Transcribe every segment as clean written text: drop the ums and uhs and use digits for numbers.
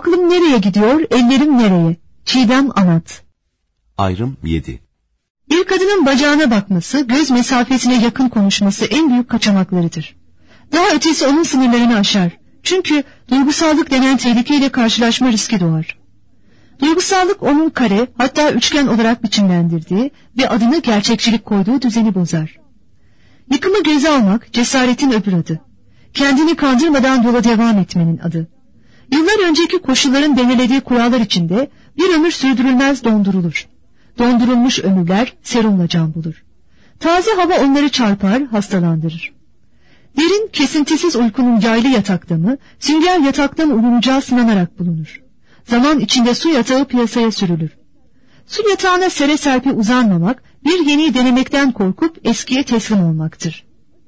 Aklım nereye gidiyor, ellerim nereye? Çiğdem Anat. Ayrım 7. Bir kadının bacağına bakması, göz mesafesine yakın konuşması en büyük kaçamaklarıdır. Daha ötesi onun sınırlarını aşar. Çünkü duygusallık denen tehlikeyle karşılaşma riski doğar. Duygusallık onun kare, hatta üçgen olarak biçimlendirdiği ve adını gerçekçilik koyduğu düzeni bozar. Yıkımı göze almak cesaretin öbür adı. Kendini kandırmadan yola devam etmenin adı. Yıllar önceki koşulların belirlediği kurallar içinde bir ömür sürdürülmez dondurulur. Dondurulmuş ömürler serumla can bulur. Taze hava onları çarpar, hastalandırır. Derin, kesintisiz uykunun yaylı yatakta mı, sünger yataktan ulunacağı sınanarak bulunur. Zaman içinde su yatağı piyasaya sürülür. Su yatağına sere serpi uzanmamak, bir yeniyi denemekten korkup eskiye teslim olmaktır.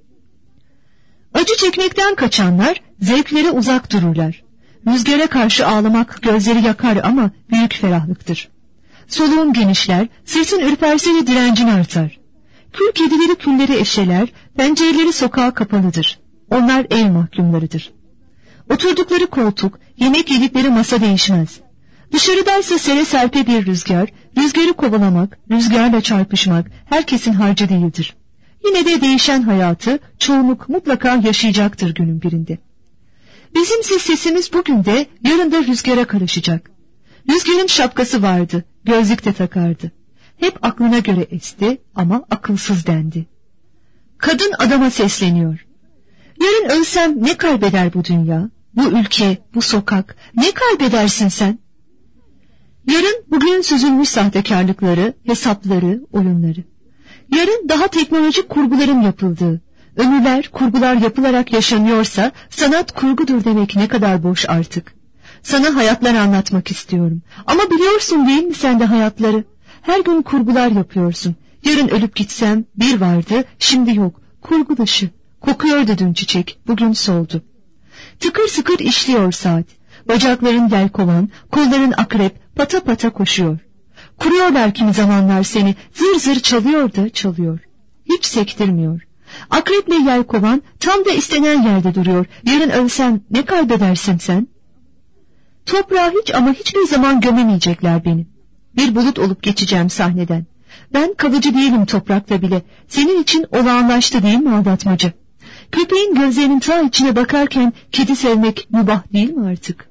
Acı çekmekten kaçanlar, zevklere uzak dururlar. Rüzgara karşı ağlamak gözleri yakar ama büyük ferahlıktır. Soluğun genişler, sırtın ürperse de direncin artar. Kül kedileri külleri eşeler, pencereleri sokağa kapalıdır. Onlar ev mahkumlarıdır. Oturdukları koltuk, yemek yedikleri masa değişmez. Dışarıdaysa sere serpe bir rüzgar, rüzgarı kovalamak, rüzgarla çarpışmak herkesin harcı değildir. Yine de değişen hayatı çoğunluk mutlaka yaşayacaktır günün birinde. Bizimse sesimiz bugün de yarın da rüzgara karışacak. Rüzgarın şapkası vardı, gözlük de takardı. Hep aklına göre esti ama akılsız dendi. Kadın adama sesleniyor. Yarın ölsem ne kaybeder bu dünya, bu ülke, bu sokak, ne kaybedersin sen? Yarın bugün süzülmüş sahtekarlıkları, hesapları, oyunları. Yarın daha teknolojik kurguların yapıldığı, ömürler, kurgular yapılarak yaşanıyorsa sanat kurgudur demek ne kadar boş artık. Sana hayatlar anlatmak istiyorum. Ama biliyorsun değil mi sen de hayatları? Her gün kurgular yapıyorsun. Yarın ölüp gitsem bir vardı, şimdi yok. Kurgu dışı. Kokuyordu dün çiçek, bugün soldu. Tıkır sıkır işliyor saat. Bacakların yelkovan, kolların akrep, pata pata koşuyor. Kuruyorlar kimi zamanlar seni, zır zır çalıyor da çalıyor. Hiç sektirmiyor. Akreple yelkovan tam da istenen yerde duruyor. Yarın ölsem ne kaybedersin sen? Toprağa hiç ama hiçbir zaman gömemeyecekler beni. Bir bulut olup geçeceğim sahneden. Ben kalıcı değilim toprakta bile. Senin için olağanlaştı değil mi aldatmacı? Köpeğin gözlerinin ta içine bakarken kedi sevmek mübah değil mi artık?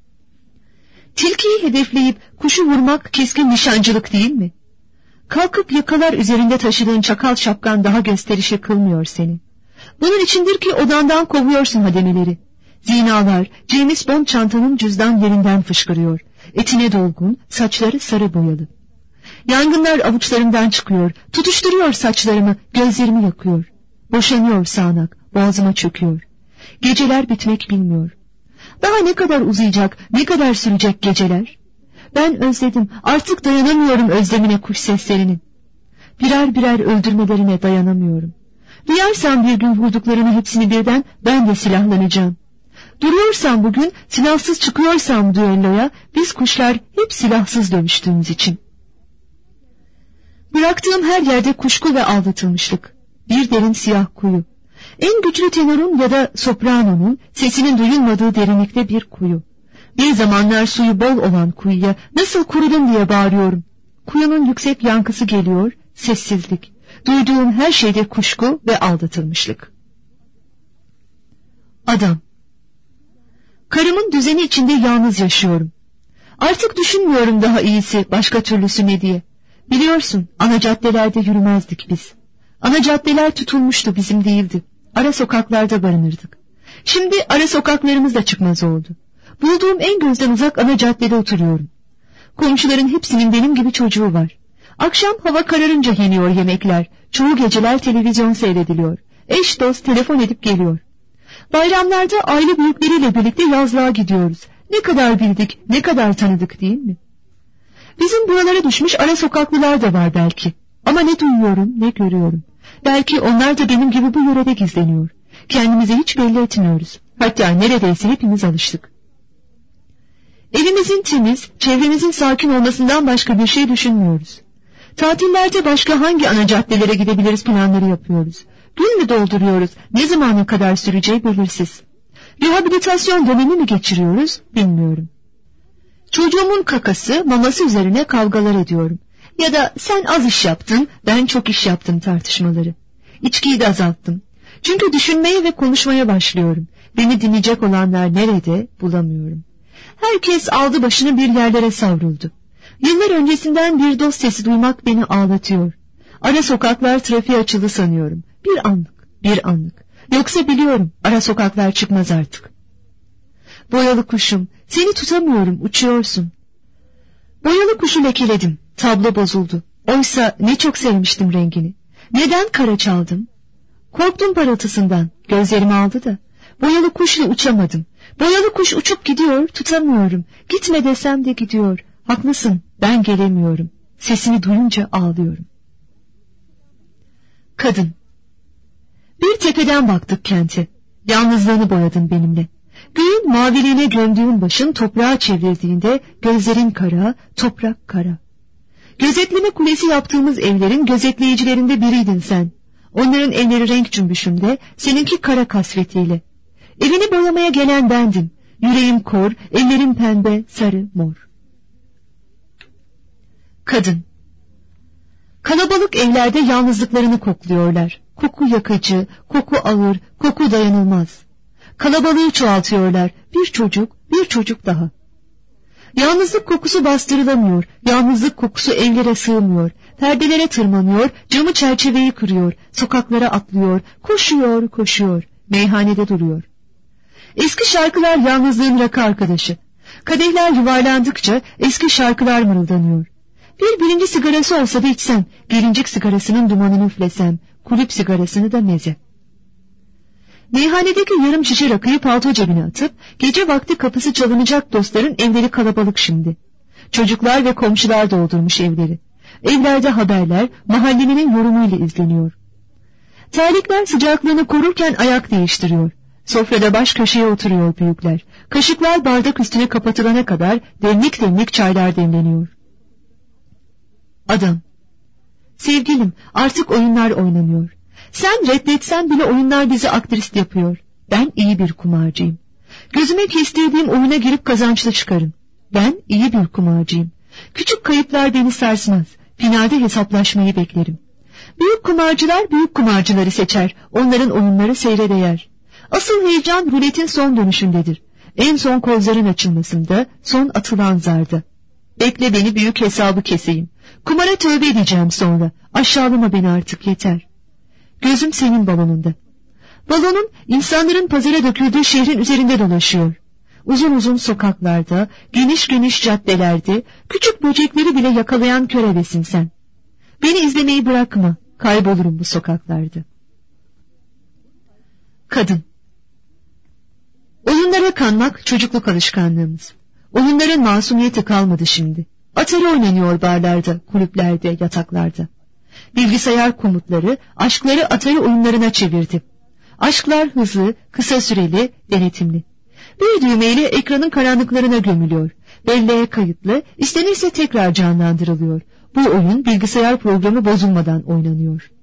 Tilkiyi hedefleyip kuşu vurmak keskin nişancılık değil mi? Kalkıp yakalar üzerinde taşıdığın çakal şapkan daha gösterişli kılmıyor seni. Bunun içindir ki odandan kovuyorsun hademeleri. Zinalar, James Bond çantanın cüzdan yerinden fışkırıyor. Etine dolgun, saçları sarı boyalı. Yangınlar avuçlarımdan çıkıyor, tutuşturuyor saçlarımı, gözlerimi yakıyor. Boşanıyor sağanak, boğazıma çöküyor. Geceler bitmek bilmiyor. Daha ne kadar uzayacak, ne kadar sürecek geceler? Ben özledim, artık dayanamıyorum özlemine kuş seslerinin. Birer birer öldürmelerine dayanamıyorum. Duyarsam bir gün vurduklarını hepsini birden ben de silahlanacağım. Duruyorsam bugün, silahsız çıkıyorsam düelloya, biz kuşlar hep silahsız dövüştüğümüz için. Bıraktığım her yerde kuşku ve aldatılmışlık. Bir derin siyah kuyu. En güçlü tenorun ya da sopranonun sesinin duyulmadığı derinlikte bir kuyu. Bir zamanlar suyu bol olan kuyuya nasıl kurudum diye bağırıyorum. Kuyunun yüksek yankısı geliyor, sessizlik. Duyduğum her şeyde kuşku ve aldatılmışlık. Adam. Karımın düzeni içinde yalnız yaşıyorum. Artık düşünmüyorum daha iyisi, başka türlüsü ne diye. Biliyorsun, ana caddelerde yürümezdik biz. Ana caddeler tutulmuştu, bizim değildi. Ara sokaklarda barınırdık. Şimdi ara sokaklarımız da çıkmaz oldu. Bulduğum en gözden uzak ana caddede oturuyorum. Komşuların hepsinin benim gibi çocuğu var. Akşam hava kararınca yeniyor yemekler. Çoğu geceler televizyon seyrediliyor. Eş dost telefon edip geliyor. Bayramlarda aile büyükleriyle birlikte yazlığa gidiyoruz. Ne kadar bildik, ne kadar tanıdık değil mi? Bizim buralara düşmüş ara sokaklılar da var belki. Ama ne duyuyorum, ne görüyorum. Belki onlar da benim gibi bu yörede gizleniyor. Kendimizi hiç belli etmiyoruz. Hatta neredeyse hepimiz alıştık. Evimizin temiz, çevremizin sakin olmasından başka bir şey düşünmüyoruz. Tatillerde başka hangi ana caddelere gidebiliriz planları yapıyoruz. Gün mü dolduruyoruz, ne zamana kadar süreceği belirsiz. Rehabilitasyon dönemi mi geçiriyoruz bilmiyorum. Çocuğumun kakası, maması üzerine kavgalar ediyorum. Ya da sen az iş yaptın, ben çok iş yaptım tartışmaları. İçkiyi de azalttım. Çünkü düşünmeye ve konuşmaya başlıyorum. Beni dinleyecek olanlar nerede bulamıyorum. Herkes aldı başını bir yerlere savruldu. Yıllar öncesinden bir dost sesi duymak beni ağlatıyor. Ara sokaklar trafiğe açıldı sanıyorum. Bir anlık. Yoksa biliyorum ara sokaklar çıkmaz artık. Boyalı kuşum, seni tutamıyorum, uçuyorsun. Boyalı kuşu lekeledim, tablo bozuldu. Oysa ne çok sevmiştim rengini. Neden kara çaldım? Korktum parıltısından, gözlerimi aldı da. Boyalı kuşla uçamadım. Boyalı kuş uçup gidiyor, tutamıyorum. Gitme desem de gidiyor. Haklısın, ben gelemiyorum. Sesini duyunca ağlıyorum. Kadın. Bir tepeden baktık kente. Yalnızlığını boyadın benimle. Göğün maviliğine gömdüğün başın toprağa çevrildiğinde gözlerin kara, toprak kara. Gözetleme kulesi yaptığımız evlerin gözetleyicilerinde biriydin sen. Onların evleri renk cümbüşünde, seninki kara kasvetiyle. Evini boyamaya gelen bendim. Yüreğim kor, ellerim pembe, sarı, mor. Kadın. Kalabalık evlerde yalnızlıklarını kokluyorlar. Koku yakıcı, koku ağır, koku dayanılmaz. Kalabalığı çoğaltıyorlar. Bir çocuk daha. Yalnızlık kokusu bastırılamıyor. Yalnızlık kokusu evlere sığmıyor. Perdelere tırmanıyor, camı çerçeveyi kırıyor. Sokaklara atlıyor, koşuyor. Meyhanede duruyor. Eski şarkılar yalnızlığın rakı arkadaşı. Kadehler yuvarlandıkça eski şarkılar mırıldanıyor. Birinci sigarası olsa da içsem, gelincik sigarasının dumanını üflesem, kulüp sigarasını da meze. Meyhanedeki yarım şişe rakıyı palto cebine atıp, gece vakti kapısı çalınacak dostların evleri kalabalık şimdi. Çocuklar ve komşular doldurmuş evleri. Evlerde haberler, mahallelinin yorumuyla izleniyor. Terlikler sıcaklığını korurken ayak değiştiriyor. Sofrada baş köşeye oturuyor büyükler. Kaşıklar bardak üstüne kapatılana kadar demlik çaylar demleniyor. Adam. Sevgilim, artık oyunlar oynanıyor. Sen reddetsen bile oyunlar bizi aktrist yapıyor. Ben iyi bir kumarcıyım. Gözüme kestirdiğim oyuna girip kazançlı çıkarım. Ben iyi bir kumarcıyım. Küçük kayıplar beni sarsmaz. Finalde hesaplaşmayı beklerim. Büyük kumarcılar büyük kumarcıları seçer. Onların oyunları seyre değer. Asıl heyecan ruletin son dönüşündedir. En son kozların açılmasında, son atılan zarda. Bekle beni büyük hesabı keseyim. Kumara tövbe edeceğim sonra. Aşağılama beni artık yeter. Gözüm senin balonunda. Balonun insanların pazara döküldüğü şehrin üzerinde dolaşıyor. Uzun uzun sokaklarda, geniş caddelerde, küçük böcekleri bile yakalayan körebesin sen. Beni izlemeyi bırakma, kaybolurum bu sokaklarda. Kadın. Oyunlara kanmak çocukluk alışkanlığımız. Oyunların masumiyeti kalmadı şimdi. Atari oynanıyor barlarda, kulüplerde, yataklarda. Bilgisayar komutları aşkları Atari oyunlarına çevirdi. Aşklar hızlı, kısa süreli, denetimli. Bir düğmeyle ekranın karanlıklarına gömülüyor. Belleğe kayıtlı, istenirse tekrar canlandırılıyor. Bu oyun bilgisayar programı bozulmadan oynanıyor.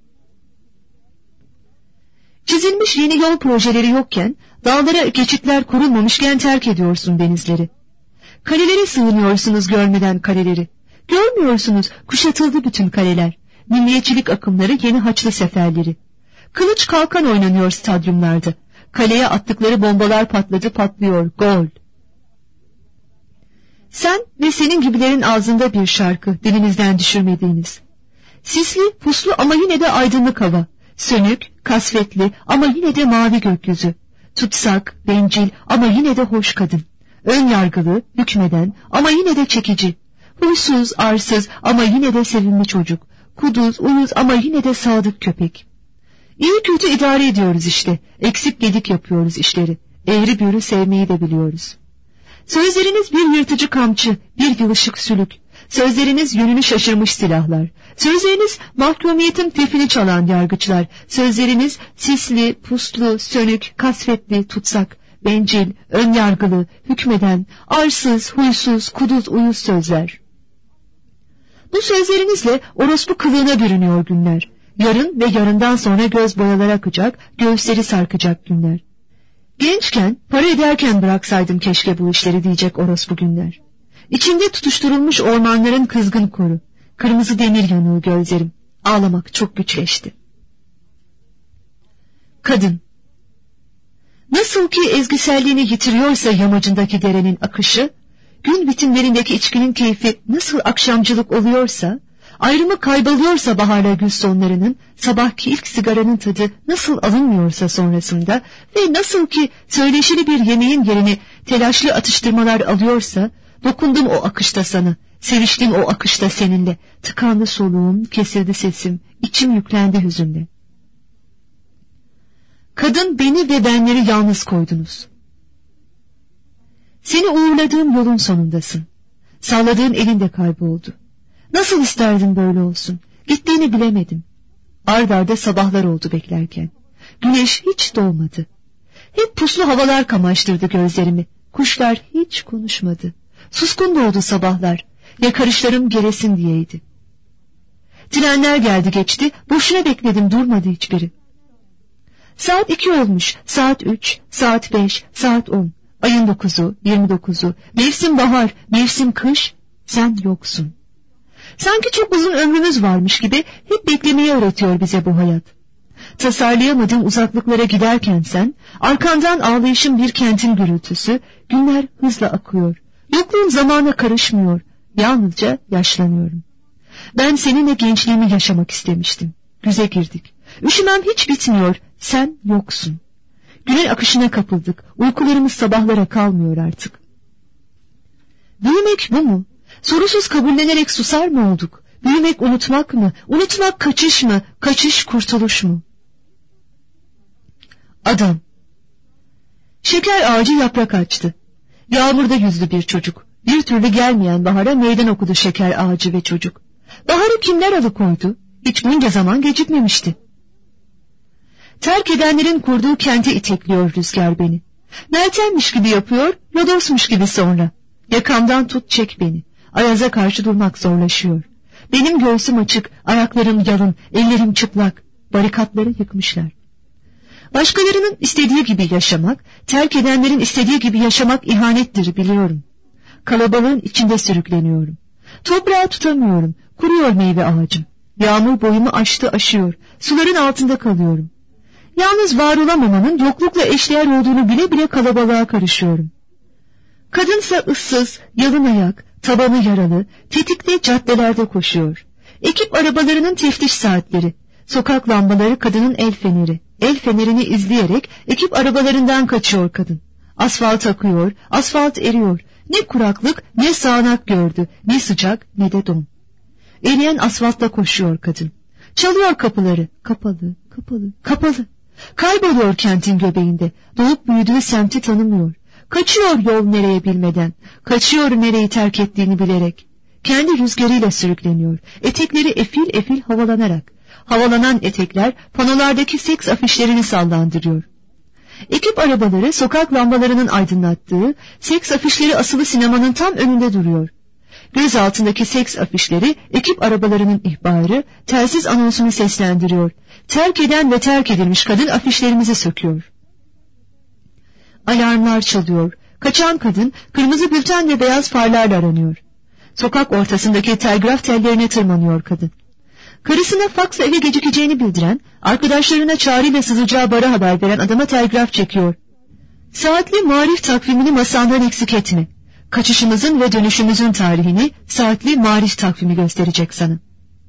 Çizilmiş yeni yol projeleri yokken, dağlara geçitler kurulmamışken terk ediyorsun denizleri. Kalelere sığınıyorsunuz görmeden kaleleri. Görmüyorsunuz, kuşatıldı bütün kaleler. Milliyetçilik akımları, yeni haçlı seferleri. Kılıç kalkan oynanıyor stadyumlarda. Kaleye attıkları bombalar patlıyor, gol. Sen ve senin gibilerin ağzında bir şarkı, dilinizden düşürmediğiniz. Sisli, puslu ama yine de aydınlık hava. Sönük, kasvetli ama yine de mavi gökyüzü. Tutsak, bencil ama yine de hoş kadın. Ön yargılı, hükmeden ama yine de çekici. Huysuz, arsız ama yine de sevimli çocuk. Kuduz, uyuz ama yine de sadık köpek. İyi kötü idare ediyoruz işte. Eksik gedik yapıyoruz işleri. Eğri büğrü sevmeyi de biliyoruz. Sözleriniz bir yırtıcı kamçı, bir yılışık sülük. Sözleriniz yönünü şaşırmış silahlar. Sözleriniz mahkumiyetin tefini çalan yargıçlar. Sözleriniz sisli, puslu, sönük, kasvetli, tutsak, bencil, önyargılı, hükmeden, arsız, huysuz, kuduz, uyuz sözler. Bu sözlerinizle orospu kılığına bürünüyor günler. Yarın ve yarından sonra göz boyaları akacak, göğüsleri sarkacak günler. Gençken, para ederken bıraksaydım keşke bu işleri diyecek orospu günler. İçimde tutuşturulmuş ormanların kızgın koru. Kırmızı demir yanığı gözlerim. Ağlamak çok güçleşti. Kadın. Nasıl ki ezgiselliğini yitiriyorsa yamacındaki derenin akışı, gün bitimlerindeki içkinin keyfi nasıl akşamcılık oluyorsa, ayrımı kayboluyorsa baharla gül sonlarının, sabahki ilk sigaranın tadı nasıl alınmıyorsa sonrasında ve nasıl ki söyleşili bir yemeğin yerini telaşlı atıştırmalar alıyorsa, dokundum o akışta sana, seviştim o akışta seninle, tıkandı soluğum, kesildi sesim, içim yüklendi hüzünle. Kadın, beni ve benleri yalnız koydunuz. Seni uğurladığım yolun sonundasın. Salladığın elin de kayboldu. Nasıl isterdim böyle olsun? Gittiğini bilemedim. Ard arda sabahlar oldu beklerken. Güneş hiç doğmadı. Hep puslu havalar kamaştırdı gözlerimi. Kuşlar hiç konuşmadı. Suskun doğdu sabahlar. Yakarışlarım gelesin diyeydi. Trenler geldi geçti. Boşuna bekledim, durmadı hiçbiri. Saat 2 olmuş, saat 3, saat 5, saat 10. Ayın 9'u, 29'u, mevsim bahar, mevsim kış, sen yoksun. Sanki çok uzun ömrümüz varmış gibi hep beklemeyi öğretiyor bize bu hayat. Tasarlayamadığım uzaklıklara giderken sen, arkandan ağlayışın bir kentin gürültüsü, günler hızla akıyor. Yokluğun zamana karışmıyor, yalnızca yaşlanıyorum. Ben seninle gençliğimi yaşamak istemiştim. Güze girdik. Üşümem hiç bitmiyor, sen yoksun. Günün akışına kapıldık, uykularımız sabahlara kalmıyor artık. Büyümek bu mu? Sorusuz kabullenerek susar mı olduk? Büyümek unutmak mı? Unutmak kaçış mı? Kaçış kurtuluş mu? Adam. Şeker ağacı yaprak açtı. Yağmurda yüzdü bir çocuk. Bir türlü gelmeyen bahara meydan okudu şeker ağacı ve çocuk. Baharı kimler alıkoydu? Hiç bunca zaman gecikmemişti. Terk edenlerin kurduğu kente itekliyor rüzgar beni. Meltemmiş gibi yapıyor, lodosmuş gibi sonra. Yakamdan tut çek beni. Ayaza karşı durmak zorlaşıyor. Benim göğsüm açık, ayaklarım yalın, ellerim çıplak. Barikatları yıkmışlar. Başkalarının istediği gibi yaşamak, terk edenlerin istediği gibi yaşamak ihanettir biliyorum. Kalabalığın içinde sürükleniyorum. Toprağı tutamıyorum, kuruyor meyve ağacım. Yağmur boyumu aştı aşıyor, suların altında kalıyorum. Yalnız var olamamanın yoklukla eşdeğer olduğunu bile bile kalabalığa karışıyorum. Kadınsa ıssız, yalın ayak, tabanı yaralı, tetikte caddelerde koşuyor. Ekip arabalarının teftiş saatleri, sokak lambaları kadının el feneri. El fenerini izleyerek ekip arabalarından kaçıyor kadın. Asfalt akıyor, asfalt eriyor. Ne kuraklık ne sağanak gördü, ne sıcak ne de don. Eriyen asfaltla koşuyor kadın. Çalıyor kapıları, kapalı, kapalı, kapalı. Kayboluyor kentin göbeğinde, doğup büyüdüğü semti tanımıyor. Kaçıyor yol nereye bilmeden, kaçıyor nereyi terk ettiğini bilerek. Kendi rüzgarıyla sürükleniyor, etekleri efil efil havalanarak. Havalanan etekler panolardaki seks afişlerini sallandırıyor. Ekip arabaları sokak lambalarının aydınlattığı, seks afişleri asılı sinemanın tam önünde duruyor. Göz altındaki seks afişleri, ekip arabalarının ihbarı, telsiz anonsunu seslendiriyor. Terk eden ve terk edilmiş kadın afişlerimizi söküyor. Alarmlar çalıyor. Kaçan kadın, kırmızı bülten ve beyaz farlarla aranıyor. Sokak ortasındaki telgraf tellerine tırmanıyor kadın. Karısına faksla eve gecikeceğini bildiren, arkadaşlarına çağrıyla sızacağı bara haber veren adama telgraf çekiyor. Saatli marif takvimini masandan eksik etme. Kaçışımızın ve dönüşümüzün tarihini saatli marif takvimi gösterecek sana.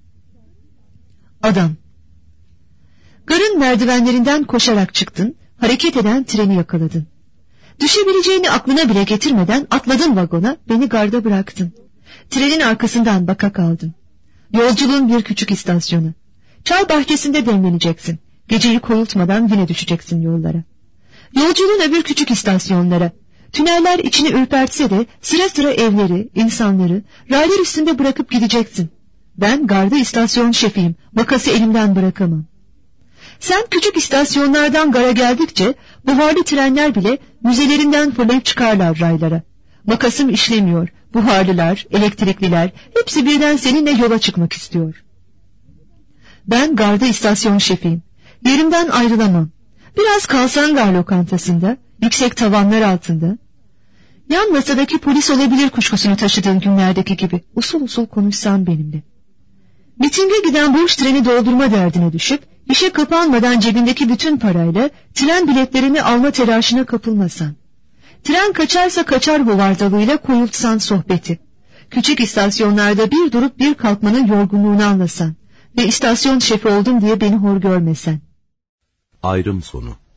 Adam. Garın merdivenlerinden koşarak çıktın, hareket eden treni yakaladın. Düşebileceğini aklına bile getirmeden atladın vagona, beni garda bıraktın. Trenin arkasından baka kaldın. Yolculuğun bir küçük istasyonu. Çay bahçesinde demleneceksin. Geceyi koyultmadan yine düşeceksin yollara. Yolculuğun öbür küçük istasyonlara. Tüneller içini ürpertse de sıra sıra evleri, insanları, raylar üstünde bırakıp gideceksin. Ben garda istasyon şefiyim, makası elimden bırakamam. Sen küçük istasyonlardan gara geldikçe buharlı trenler bile müzelerinden fırlayıp çıkarlar raylara. Makasım işlemiyor, buharlılar, elektrikliler hepsi birden seninle yola çıkmak istiyor. Ben garda istasyon şefiyim, yerimden ayrılamam. Biraz kalsan gar lokantasında, yüksek tavanlar altında. Yan masadaki polis olabilir kuşkusunu taşıdığın günlerdeki gibi. Usul usul konuşsan benimle. Mitinge giden boş treni doldurma derdine düşüp, işe kapanmadan cebindeki bütün parayla tren biletlerini alma telaşına kapılmasan. Tren kaçarsa kaçar hovardalığıyla koyultsan sohbeti. Küçük istasyonlarda bir durup bir kalkmanın yorgunluğunu anlasan ve istasyon şefi oldum diye beni hor görmesen. Ayrım sonu.